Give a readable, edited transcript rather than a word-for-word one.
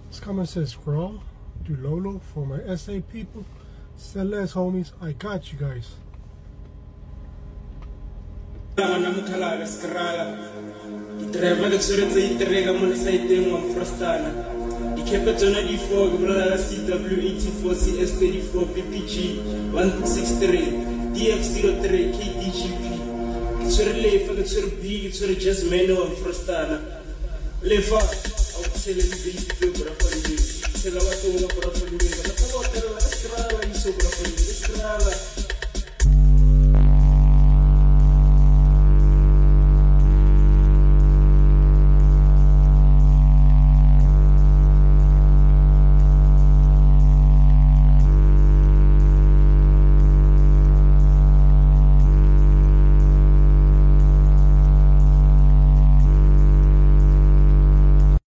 This comment says scroll, do Lolo for my SA people. Say less, homies. I got you guys. Capitana D4, CW84, CS34, VPG 163, DF03, KDGP. It's your life, it's your B, it's your just menu and Frostana. Lefa, I would say, let me be the Brafoli. Tell what to look for the Brafoli.